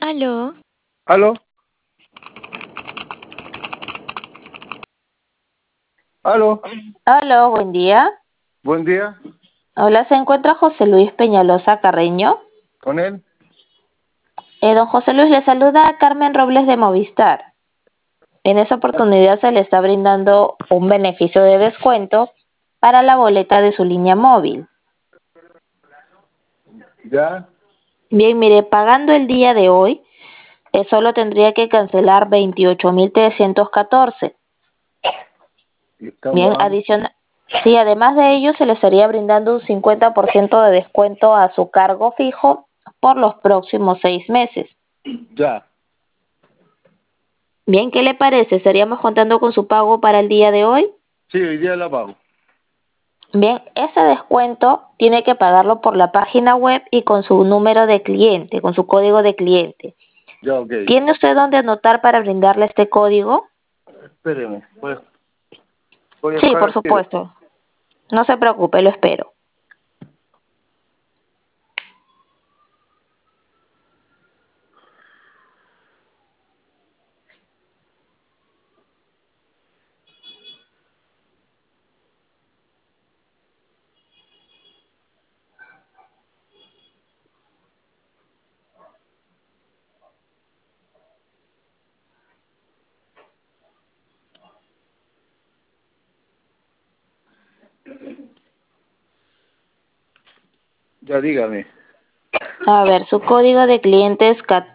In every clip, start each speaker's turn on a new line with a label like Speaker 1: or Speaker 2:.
Speaker 1: Aló,
Speaker 2: ¿Aló? ¿Aló?
Speaker 3: Hola, buen día.
Speaker 2: Buen día.
Speaker 3: Hola, ¿se encuentra José Luis Peñalosa Carreño?
Speaker 2: ¿Con él?
Speaker 3: Don José Luis, le saluda a Carmen Robles de Movistar. En esa oportunidad se le está brindando un beneficio de descuento para la boleta de su línea móvil.
Speaker 2: ¿Ya?
Speaker 3: Bien, mire, pagando el día de hoy, solo tendría que cancelar 28.314.
Speaker 2: Y estamos
Speaker 3: Bien, adicional. Sí, además de ello, se le estaría brindando un 50% de descuento a su cargo fijo por los próximos 6 meses.
Speaker 2: Ya.
Speaker 3: Bien, ¿qué le parece? ¿Estaríamos contando con su pago para el día de hoy?
Speaker 2: Sí, hoy día la pago.
Speaker 3: Bien, ese descuento tiene que pagarlo por la página web y con su número de cliente, con su código de cliente.
Speaker 2: Ya, ok.
Speaker 3: ¿Tiene usted dónde anotar para brindarle este código?
Speaker 2: Espéreme. Voy a
Speaker 3: Sí,
Speaker 2: buscar
Speaker 3: por
Speaker 2: el tiro.
Speaker 3: supuesto. No se preocupe, lo espero.
Speaker 2: Ya, dígame.
Speaker 3: A ver, su código de cliente es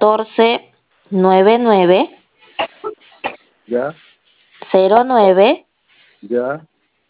Speaker 3: 1499
Speaker 2: Ya,
Speaker 3: 09
Speaker 2: ya.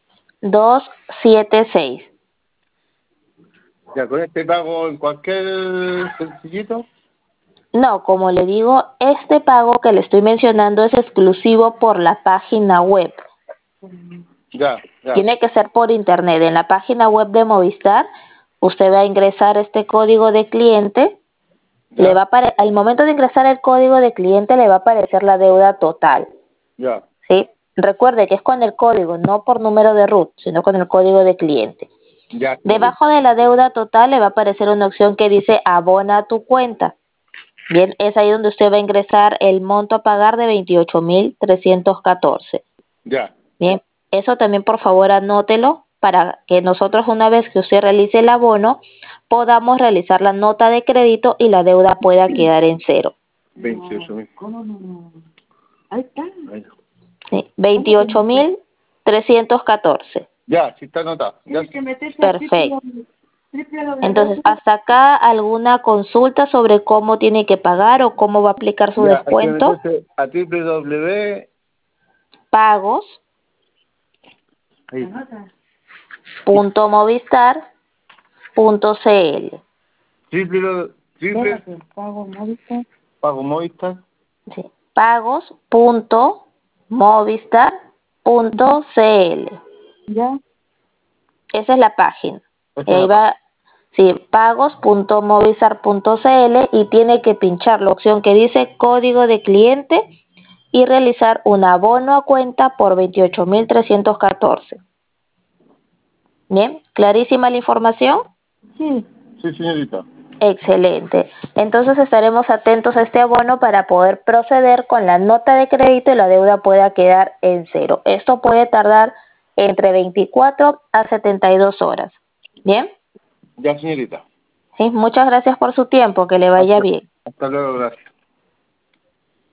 Speaker 3: 276.
Speaker 2: Ya, con este pago en cualquier sencillito.
Speaker 3: No, como le digo, este pago que le estoy mencionando es exclusivo por la página web.
Speaker 2: Ya, ya.
Speaker 3: Tiene que ser por internet. En la página web de Movistar, usted va a ingresar este código de cliente.
Speaker 2: Ya,
Speaker 3: Al momento de ingresar el código de cliente le va a aparecer la deuda total.
Speaker 2: ya.
Speaker 3: ¿Sí? Recuerde que es con el código, no por número de RUT, sino con el código de cliente.
Speaker 2: Ya, señorita.
Speaker 3: Debajo de la deuda total le va a aparecer una opción que dice abona a tu cuenta. Bien, es ahí donde usted va a ingresar el monto a pagar de 28.314.
Speaker 2: Ya,
Speaker 3: Bien, eso también por favor anótelo para que nosotros una vez que usted realice el abono podamos realizar la nota de crédito y la deuda pueda quedar en cero.
Speaker 2: 28.000.
Speaker 1: ahí está.
Speaker 2: Ahí.
Speaker 3: ¿Sí? 28.314.
Speaker 2: Ya, sí está anotado. Ya.
Speaker 1: Tienes que meterse a
Speaker 3: Perfecto. Entonces,
Speaker 1: www.
Speaker 3: ¿hasta acá alguna consulta sobre cómo tiene que pagar o cómo va a aplicar su
Speaker 2: Ya, hay que
Speaker 3: descuento?
Speaker 2: meterse a www.
Speaker 3: Pagos
Speaker 2: Ahí.
Speaker 3: punto movistar punto cl.
Speaker 2: Triple.
Speaker 1: Pago Movistar.
Speaker 2: Pago Movistar.
Speaker 3: Sí. Pagos.movistar.cl.
Speaker 1: Ya.
Speaker 3: Esa es la página. Y
Speaker 2: Esa es
Speaker 3: ahí
Speaker 2: la página.
Speaker 3: va, sí, pagos.movistar.cl y tiene que pinchar la opción que dice código de cliente y realizar un abono a cuenta por 28.314. Bien, clarísima la información.
Speaker 1: Sí.
Speaker 2: Sí, señorita.
Speaker 3: Excelente. Entonces estaremos atentos a este abono para poder proceder con la nota de crédito y la deuda pueda quedar en cero. Esto puede tardar entre 24 a 72 horas. ¿Bien?
Speaker 2: Ya, señorita.
Speaker 3: Sí, muchas gracias por su tiempo. Que le vaya
Speaker 2: Hasta,
Speaker 3: bien.
Speaker 2: hasta luego, gracias.